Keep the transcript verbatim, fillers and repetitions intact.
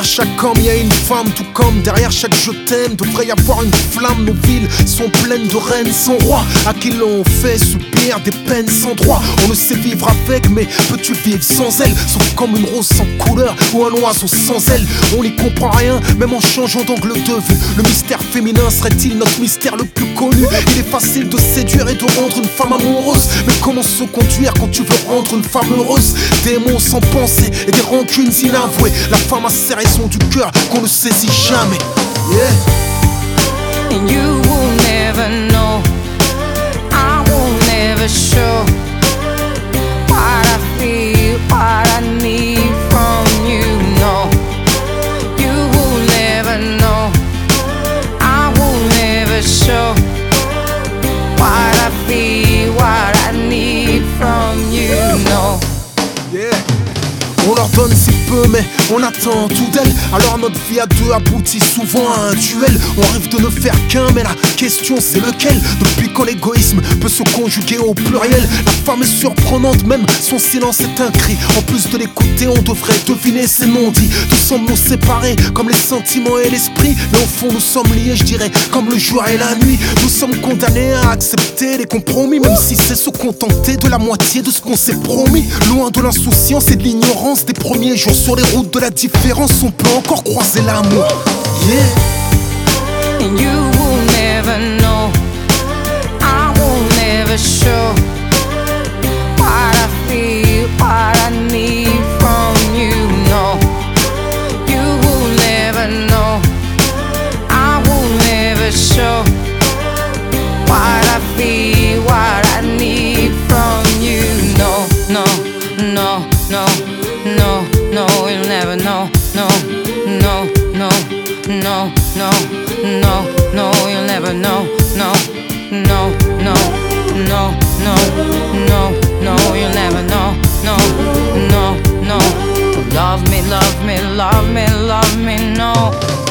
Derrière chaque homme, il y a une femme, tout comme derrière chaque je t'aime, devrait y avoir une flamme. Nos villes sont pleines de reines sans roi, à qui l'on fait subir des peines sans droit. On ne sait vivre avec, mais peux-tu vivre sans elle? Sauf comme une rose sans couleur ou un oiseau sans aile. On n'y comprend rien, même en changeant d'angle de vue. Le mystère féminin serait-il notre mystère le plus connu? Il est facile de séduire et de rendre une femme amoureuse, mais comment se conduire quand tu veux rendre une femme heureuse? Des mots sans pensée et des rancunes inavouées. La femme a ses raisons du cœur qu'on ne saisit jamais. Yeah. And you will never know, I will never show what I feel, what I need from you. No, you will never know, I will never show what I feel, what I need from you. No. Yeah. On leur donne si peu mais on attend tout d'elle. Alors notre vie à deux aboutit souvent à un duel. On rêve de ne faire qu'un mais la question c'est lequel? Depuis quand l'égoïsme peut se conjuguer au pluriel? La femme est surprenante, même son silence est un cri. En plus de l'écouter on devrait deviner ses non-dits. Nous sommes nous séparés comme les sentiments et l'esprit, mais au fond nous sommes liés, je dirais, comme le jour et la nuit. Nous sommes condamnés à accepter les compromis, même si c'est se contenter de la moitié de ce qu'on s'est promis. Loin de l'insouciance et de l'ignorance des premiers jours, sur les routes de la différence, on peut encore croiser l'amour. Yeah. And you will never know, I will never show what I feel, what I need from you. No, you will never know, I will never show what I feel, what I need from you. No, no, no, no. No, no, you'll never know. No, no, no, no, no, no, no, you'll never know. No, no, no, no, no, no, no, you'll never know. No, no, no, love me, love me, love me, love me, no.